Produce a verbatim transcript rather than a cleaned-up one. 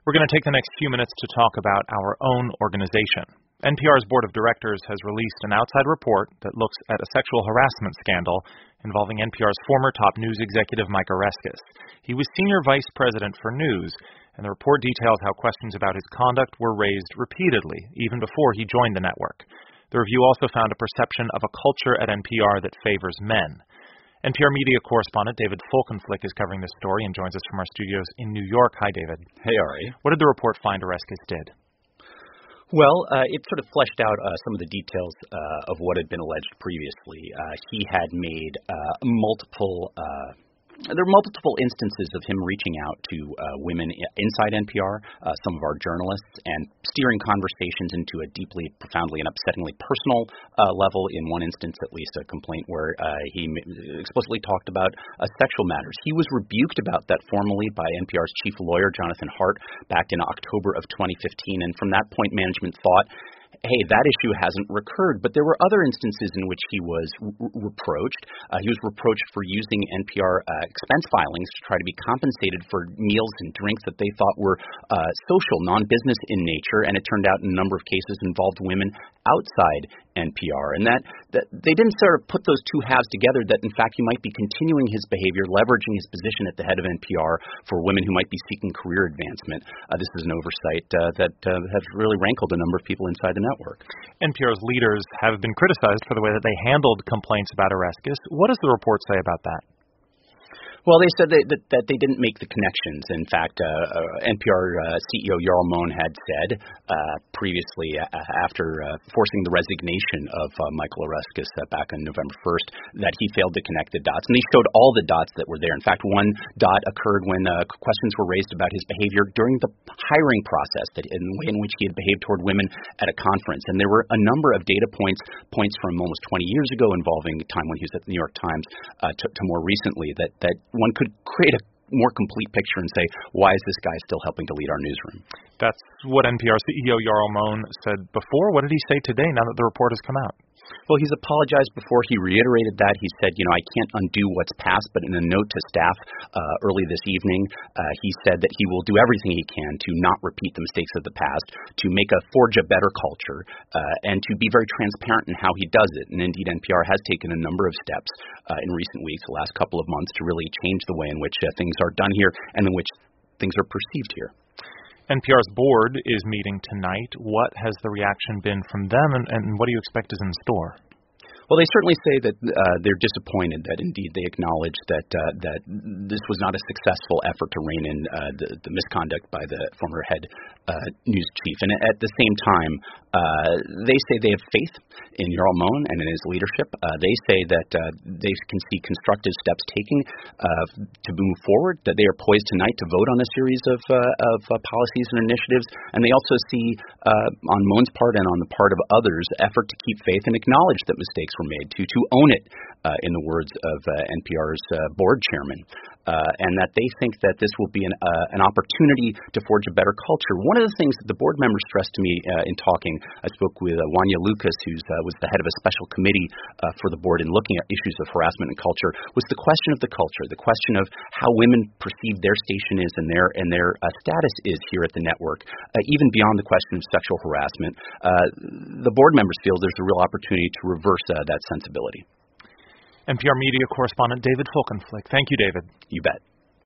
We're going to take the next few minutes to talk about our own organization. N P R's board of directors has released an outside report that looks at a sexual harassment scandal involving N P R's former top news executive, Mike Oreskes. He was senior vice president for news, and the report details how questions about his conduct were raised repeatedly, even before he joined the network. The review also found a perception of a culture at N P R that favors men. N P R media correspondent David Folkenflik is covering this story and joins us from our studios in New York. Hi, David. Hey, Ari. What did the report find Oreskes did? Well, uh, it sort of fleshed out uh, some of the details uh, of what had been alleged previously. Uh, he had made uh, multiple uh, There are multiple instances of him reaching out to uh, women inside N P R, uh, some of our journalists, and steering conversations into a deeply, profoundly, and upsettingly personal uh, level. In one instance, at least, a complaint where uh, he explicitly talked about uh, sexual matters. He was rebuked about that formally by N P R's chief lawyer, Jonathan Hart, back in October of twenty fifteen, and from that point, management thought, hey, that issue hasn't recurred, but there were other instances in which he was r- reproached. Uh, he was reproached for using N P R uh, expense filings to try to be compensated for meals and drinks that they thought were uh, social, non-business in nature, and it turned out in a number of cases involved women outside N P R. And that, that they didn't sort of put those two halves together, that in fact he might be continuing his behavior, leveraging his position at the head of N P R for women who might be seeking career advancement. Uh, this is an oversight uh, that uh, has really rankled a number of people inside the network. N P R's leaders have been criticized for the way that they handled complaints about Oreskes. What does the report say about that? Well, they said that, that, that they didn't make the connections. In fact, uh, uh, N P R uh, C E O Jarl Mohn had said uh, previously, uh, after uh, forcing the resignation of uh, Michael Oreskes uh, back on November first, that he failed to connect the dots. And they showed all the dots that were there. In fact, one dot occurred when uh, questions were raised about his behavior during the hiring process, that in the way in which he had behaved toward women at a conference. And there were a number of data points, points from almost twenty years ago involving time when he was at the New York Times uh, to, to more recently, that, that one could create a more complete picture and say, why is this guy still helping to lead our newsroom? That's what N P R C E O Jarl Mohn said before. What did he say today now that the report has come out? Well, he's apologized before. He reiterated that. He said, you know, I can't undo what's past, but in a note to staff uh, early this evening, uh, he said that he will do everything he can to not repeat the mistakes of the past, to make a forge a better culture, uh, and to be very transparent in how he does it. And indeed, N P R has taken a number of steps uh, in recent weeks, the last couple of months, to really change the way in which uh, things are done here and in which things are perceived here. N P R's board is meeting tonight. What has the reaction been from them, and, and what do you expect is in store? Well, they certainly say that uh, they're disappointed, that indeed they acknowledge that uh, that this was not a successful effort to rein in uh, the, the misconduct by the former head uh, news chief. And at the same time, uh, they say they have faith in Jarl Mohn and in his leadership. Uh, they say that uh, they can see constructive steps taken uh, to move forward, that they are poised tonight to vote on a series of, uh, of uh, policies and initiatives. And they also see, uh, on Mohn's part and on the part of others, effort to keep faith and acknowledge that mistakes were made, to to own it, uh, in the words of uh, N P R's uh, board chairman, uh, and that they think that this will be an uh, an opportunity to forge a better culture. One of the things that the board members stressed to me uh, in talking, I spoke with uh, Wanya Lucas, who uh, was the head of a special committee uh, for the board in looking at issues of harassment and culture, was the question of the culture, the question of how women perceive their station is and their and their uh, status is here at the network, uh, even beyond the question of sexual harassment. Uh, the board members feel there's a real opportunity to reverse uh, that sensibility. N P R media correspondent David Folkenflik. Thank you, David. You bet.